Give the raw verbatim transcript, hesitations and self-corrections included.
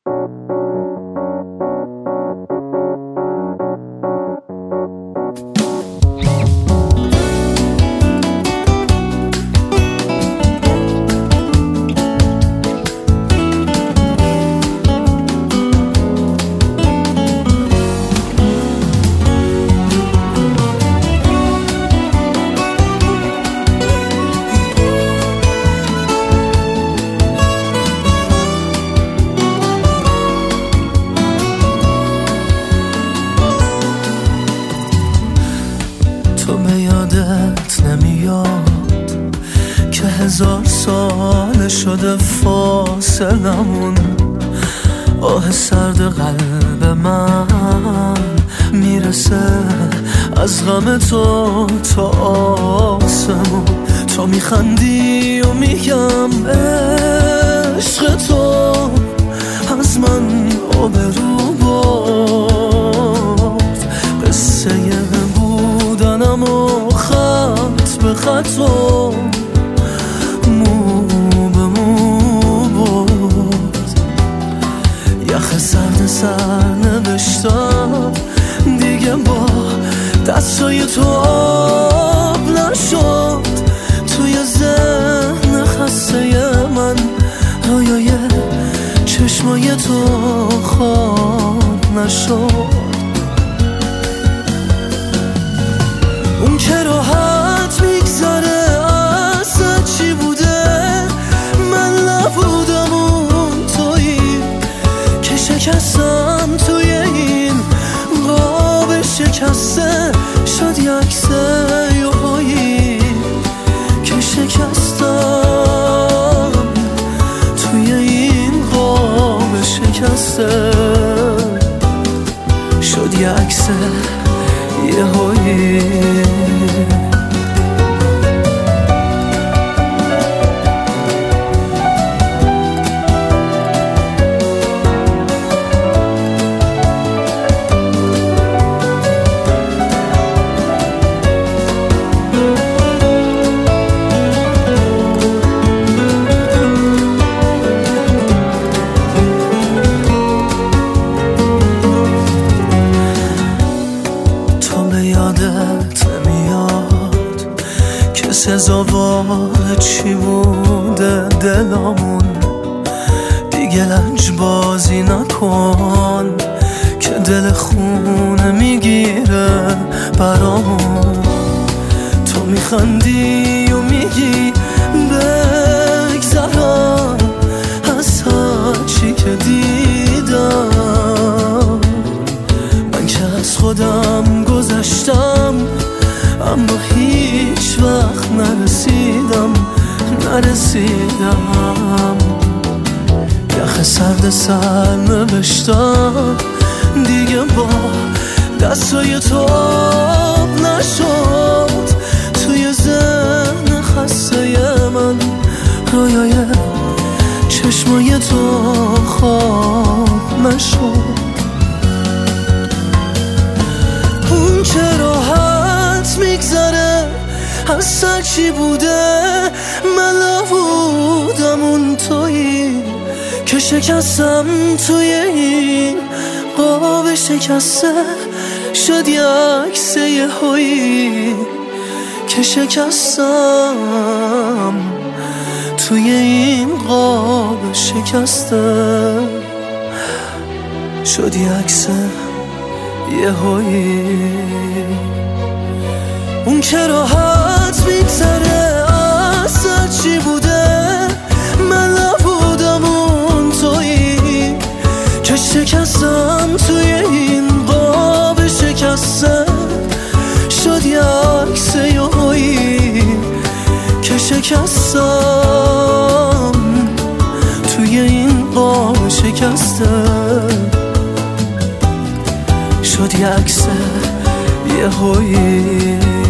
که هزار سال شده فاصلمون، آه سرد قلب من میرسه از غم تو تا آسمون. تو میخندی و میگم عشق تو از من آبرو برد، قصه بودنم و خط به خط و مو به مو برد. یخ سرد سر نوشتم دیگه با دستای تو آب نشد، توی ذهن خسته من رویای چشمای تو خواب نشد. اون که راحت میگذره اصلا چی بوده، من نبودم اون تویی که شکستم توی این قاب شکسته، شد یک عکس یوهایی که شکستم توی این قاب شکسته، شد یک عکس یهویی. یادت نمیاد که سزاوار چی بوده دلامون، دیگه لنج بازی نکن که دل خونه میگیره برامون. تو میخندی و میگی بگذرم از هرچی که دیدم، من که از خودم گذشتم اما هیچ وقت نرسیدم نرسیدم. یخ سرد سر نوشتم دیگه با دستای تو آب نشد، توی ذهن خسته من رویای چشمای تو خواب نشد. اون که راحت میگذره اصلا چی بوده، من نبودم اون تویی که شکستم توی این قاب شکسته، شد یک عکس یهویی که شکستم توی این قاب شکسته، شد یک عکس یهویی. اون که راحت میگذره اصلا چی بوده، من نبودم اون تویی که شکستم توی این قاب شکسته، شد یک عکس یهویی که شکستم توی این قاب شکسته، شد یک عکس یهویی.